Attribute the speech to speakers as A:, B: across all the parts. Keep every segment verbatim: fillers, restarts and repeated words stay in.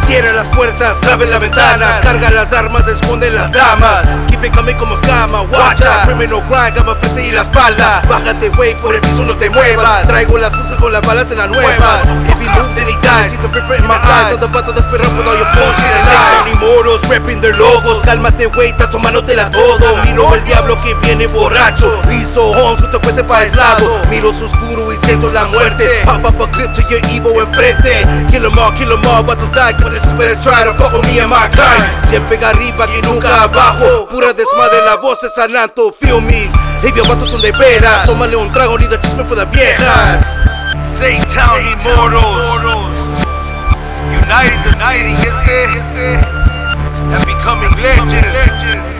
A: Cierra las puertas, clave las ventanas, carga las armas, esconde las damas. Keep it coming como escama, guacha. Criminal grind, gama frente y la espalda. Bájate, wey, por el piso no te muevas. Traigo las luces con las balas en las nuevas. If he moves then he dies, see the ripper in my eyes. Todo vato de esperar with all your bullshit and lies. Ni moros, repping their logos. Cálmate, wey, estás tománotela todo. Miro el diablo que viene borracho. Liso, Holmes, un toquete pa' aislado. Miro su oscuro y siento la muerte. Pop up a clip to your evil enfrente. Kill 'em all, kill 'em all, vatos die. Cause the stupidest try to fuck with me and my kind. Siempre arriba que nunca abajo. Pura desmadre, la voz de Sananto, feel me. Hey, los vatos son de veras. Tómale un trago, need a chisme for the viejas. Saytown Immortals, uniting the city, yes sir, and becoming legends.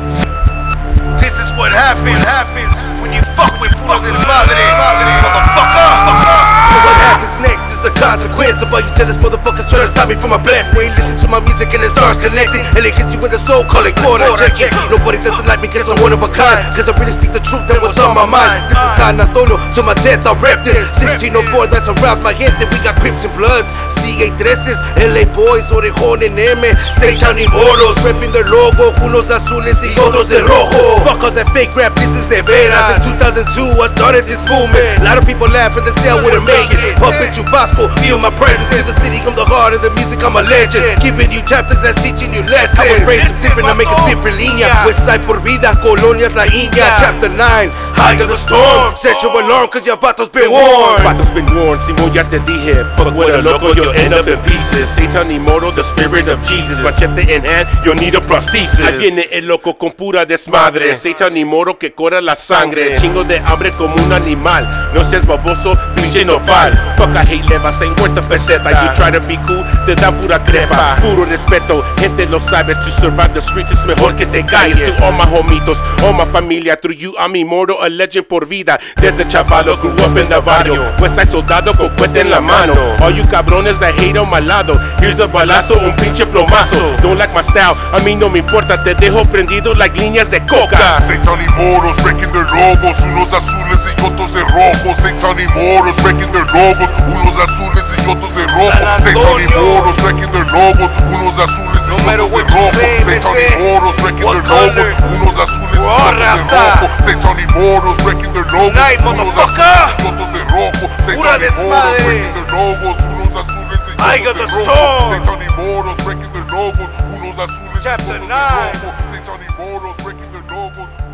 A: This is what happens when you fuck with pura desmadre, motherfucker. So what happens next is the consequence of all you jealous motherfuckers trying to stop me from my blessing. When you listen to my music and it starts connecting, and it hits you in the soul, call it quarter check it. Nobody doesn't like me cause I'm one of a kind, cause I really speak the truth and what's on my mind. This is San Antonio, to my death I rep this. sixteen oh four, that's around my head, that we got Crips and Bloods, C A thirteen, L A Boys, Orejón en M, Saytown Immortals, repping their logo, unos azules y otros de rojo. Fuck all that fake rap, this is de veras. In two thousand two I started this movement. A lot of people laugh and they say I wouldn't make it. Puppet Chubasco, feel my presence in the city from the heart of the music, I'm a legend. Giving you chapters that's teaching you lessons. I was raised different, I make a different línea. West side por vida, Colonia es la India. Chapter nine, High of the Storm. Set your alarm cause your vatos been warned.
B: Vatos been warned, Simon ya te dije. Fuck with a loco, you'll end up in pieces. Saytown Immortal, the spirit of Jesus. Machete in hand, you'll need a prosthesis. Ahí viene el loco con pura desmadre. Saytown Immortal que corra la sangre. Chingo de hambre como un animal. No seas baboso, pinche nopal. Fuck, I hate levas, ain't worth a peseta. You try to be cool, te dan pura crepa. Puro respeto, gente lo sabe. To survive the streets es mejor que te calles. To all my homitos, all my familia. Through you I'm immortal, a legend por vida. Desde chavalo, grew up in the barrio. Westside soldado con cuete en la mano. All you cabrones that hate on my lado. Here's a balazo, un pinche plomazo. Don't like my style, a mí no me importa. Te dejo prendido like líneas de coca.
C: Saytown Immortals, breaking their logos. Unos azules y otros de rojo. Saytown Immortals, breaking their logos. Unos azules y otros de rojo. Saytown Immortals, breaking their logos. Unos azules y otros de rojo. Saytown Immortals, breaking their logos. Unos azules y otros de rojo. Saytown Immortals, breaking their logos. Unos azules y otros de rojo. Saytown Immortals, breaking their logos. Unos azules y otros de rojo. Saytown Immortals, breaking their logos. Unos azules y otros de rojo. Saytown Immortals, breaking their logos.